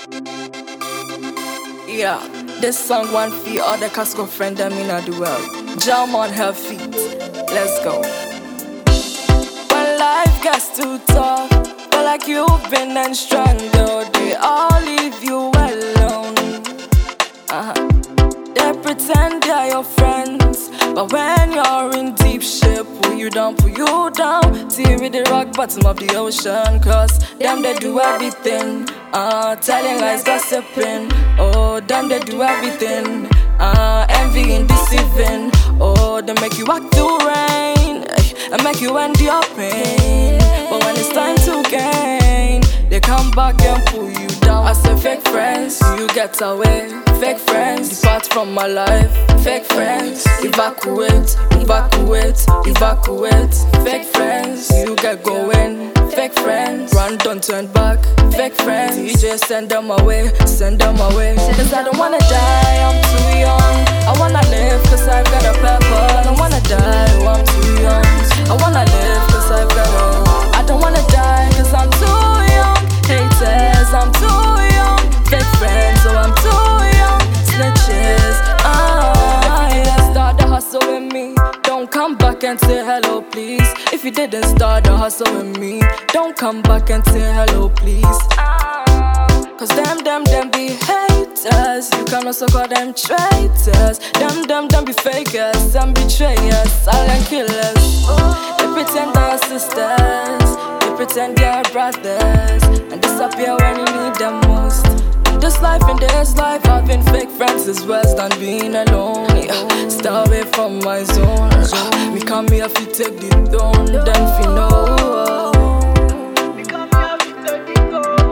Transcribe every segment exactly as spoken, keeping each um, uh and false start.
Yeah, this song one for all the Casco friend them in the world. Jam on her feet, let's go. When life gets too tough, but like you've been and strangled, they all leave you alone. Uh-huh. They pretend they're your friends, but when you're in deep shit, pull you down, pull you down, till you reach the rock bottom of the ocean. Cause them they do everything, uh, telling lies, gossiping. Oh, them they do everything, uh, envying, deceiving. Oh, they make you act to rain, and make you end your pain. But when it's time to gain, they come back and pull you down. I say fake friends, you get away. Fake friends, depart from my life. Fake friends, evacuate, evacuate, evacuate. Fake friends, you get going. Fake friends, run, don't turn back. Fake friends, you just send them away, send them away. Cause I don't wanna die, I'm too young. I wanna live cause I've got a purpose. I don't wanna die, oh, I'm too young. I wanna live cause I've got a. I don't wanna die cause I'm too young. Haters, I'm too young. Fake friends, oh, I'm too young. Snitches, ah, yeah. Start the hustle with me. Don't come back and say hello, please. If you didn't start the hustle with me, don't come back and say hello, please. Cause them, them, them be haters. You can also call them traitors. Them, them, them be fakers and betrayers, silent killers. They pretend they're sisters, they pretend they're brothers, and disappear when you need them most. This life and this life, having fake friends is worse than being alone. Yeah. Stay away from my zone. Uh, me come here if you take the throne, then if you know. Me come here if you take the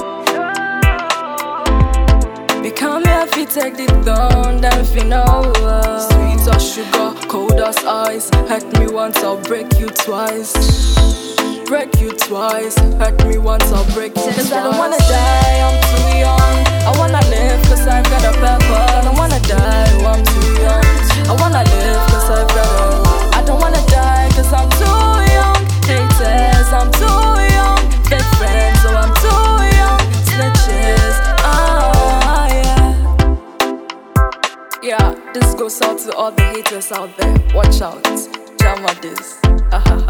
throne. Me come here if you take the throne, then if you know. Sweet as sugar, cold as ice. Hurt me once, I'll break you twice. Break you twice, hurt me once, I'll break you twice. Cause I don't wanna die, I'm too young. I wanna live cause I've got a purpose. I don't wanna die, oh, I'm too young. I wanna live cause I've got a. I don't wanna die cause I'm too young. Haters, I'm too young. Fake friends, oh, I'm too young. Snitches, ah, yeah. Yeah, this goes out to all the haters out there. Watch out, Jam on this. Uh-huh.